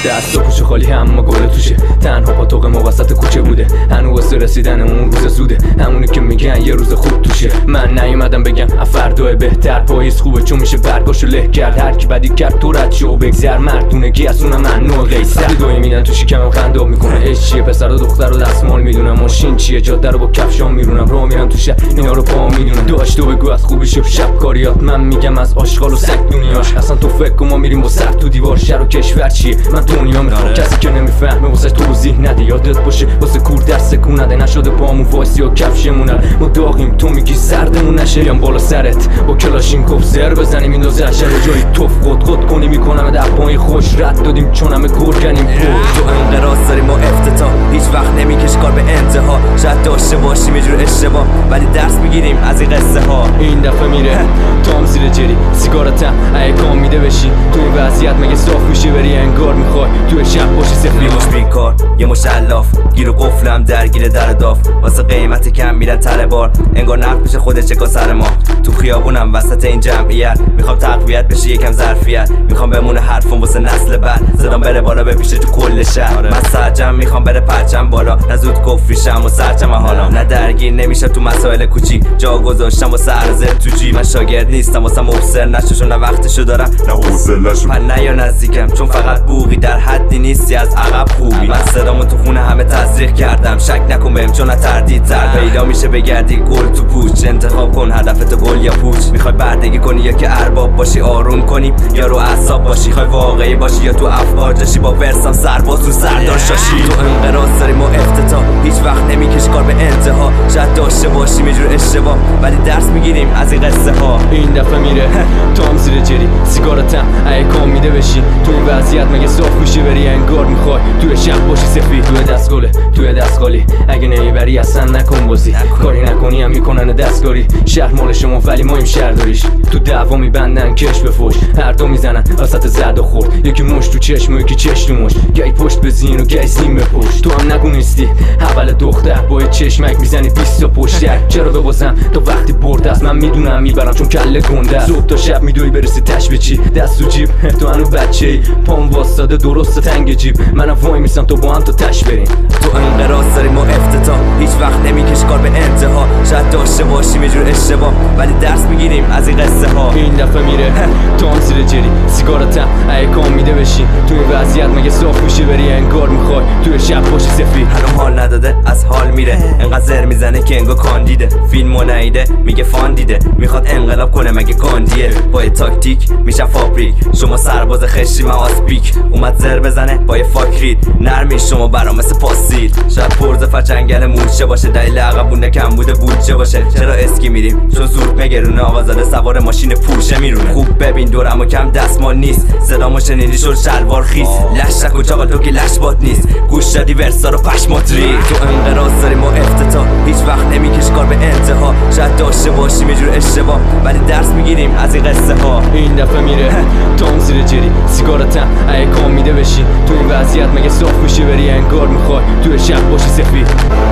دست و پوچه خالی اما گل توشه، تنها پاتوق ما وسط کوچه بوده، هنوز واسه رسیدن اون روز زوده، همونی که میگن یه روز خوب توشه. من نیومدم بگم فردا بهتر، پاییز خوبه چون میشه برگاشو له کرد، هر کی بدی کرد تو رد شو بگذر، مردونگی از اون من نوع قیصر. دوی میدن تو شکمم خنداب میکنه، عشق چیه پسر و دختر و دستمال میدونم، ماشین چیه جاده رو با کفشام میرونم، راه میرم تو شهر اینا رو پا میدونم، داشت و بگو از خوبی شب شب کاریات، من میگم از آشغال و سگ دنیاش، اصلا تو فکر کن ما میریم با سر تو دیوار، شهر و کشور چیه من دنیا میخوام، کسی که نمیفهمه واسه توضیح نده، یادت باشه واسه کور دست سکون نده، نشده پامون وایسی و کفشمون ما داغیم، تو میگی سردمون نشه، بیام بالا سرت با کلاشینکوف سر بزنیم این دوزه عشر جای توف خود کنی میکنم در پای خوش رد دادیم چون همه گرگنیم. تو انقراض داریم و افتتاح، هیچ وقت نمیکش کار به انتها، شاید داشته باشیم یه جور اشتباه ولی درس میگیریم از این قصه ها. این دفعه میره تام زیر جری سیگارتم اگه کام میده بشی، تو این وضعیت مگه صاف میشه بری، انگار میخوای توی شب باشی سفری، یه مش بیکار یه مش الاف، گیر و قفلم درگیر در داف، واسه قیمت کم میرن تله بار، انگار نقد میشه خودش چکا سر ما، تو خیابونم وسط این جمعیت، میخوام تقویت بشه یکم ظرفیت، میخوام بمونه حرفم واسه نسل بعد، صدام بره بالا بپیشه تو کل شهر، من سرجم میخوام بره پرچم بالا، نه زود کفریشم و سرچم حالا، نه درگیر نمیشه تو مسائل کوچیک، جا گذاشتم واسه عرضه تو جیب، من شاگرد نیستم واسه مبصر نشو، نه وقتشو دارم نه حوصله‌شو، من نیا نزدیکم چون فقط بوقی، در حدی نیستی از عقب خوبی، من صدامو تو خونه همه تزریق کردم، شک نکن بهم چون تردید زر پیدا میشه بگردی گل تو پوچ، انتخاب کن هدفت گل یا پوچ، میخوای بردگی کنی یا که ارباب باشی آروم کنی یا رو اعصاب باشی، میخوای واقعی باشی یا تو افواجشی با ورسام سرباز تو سردار شاشی. تو انقراض داریم و افتتاح، هیچ وقت نمیکش کار به انتها، شاید داشته باشیم یه جور اشتباه ولی درس میگیریم از این قصه ها. این دفعه میره تام زیر جری سیگارتم اگه کام میده بشی، تو این وضعیت مگه صاف میشه بری، انگار میخوای توی شب باشی سفید، توی دستگله توی دستگالی، اگه نمیبری اصلا نکن بازی، کاری نکنی هم میکنن دستکاری، شهر مال شما ولی ما این شهر داریش، تو دعوا میبندن کش به فوش، هر دو میزنن وسط زد و خورد، یکی مش تو چشم و یکی چش تو مش، گی پشت به زین و گی زین به پشت، تو هم نگو نیستی اول دختر با چشمک میزنی 20 تا پشتک، چرا ببازم تا وقتی برده است، من میدونم میبرم چون کله گنده، صبح تا شب میدوی برسی تش به چی، دست و جیب تو هنو بچه‌ای، پام واسطه درست تنگ جیب، منم وای میسم تو با هم تا تش بریم. تو انقراض داریم و افتتاح، هیچ وقت نمیکش کار به انتها، شاید داشته باشیم یه جور اشتباه ولی درس میگیریم از این قصه ها. این دفعه میره تام زیر جری سیگارتم اگه کام میده بشی، تو این وضعیت مگه صاف میشه بری، انگار میخوای توی شب باشی سفید، هنوز حال نداده از حال میره، انقدر زر میزنه که انگار کاندیده، فیلمو نیده میگه فان دیده، میخواد انقلاب کنه مگه کاندیه، با یه تاکتیک میشه فابریک، شما سرباز خشی من آسپیک، اومد زر بزنه با یه فاکرید، نرمی شما برام مثل پاسیل، شاید پرزه فچنگل مورچه باشه، دلیل عقبونه کم بوده بودجه باشه، چرا اسکی میریم چون زود مگرونه، آقازاده سوار ماشین پورشه میرونه، خوب ببین دورم و کم دستمال نیست، صدامو شنیدی شد شلوار خیس، لشک و چاقال تو که لش باد نیست، گوش دادی ورسا رو پشمات ری. تو انقراض داریم و افتتاح، هیچ وقت نمیکش کار به انتها، شاید داشته باشیم یه جور اشتباه ولی درس میگیریم از این قصه ها. این دفعه میره تام زیر جری سیگارتم اگه کام میده بشی، تو این وضعیت مگه صاف میشه بری، انگار میخوای توی شب باشی سفید.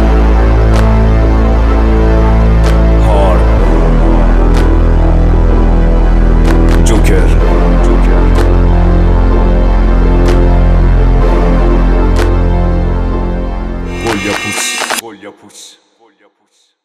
جوکر گل یا پوچ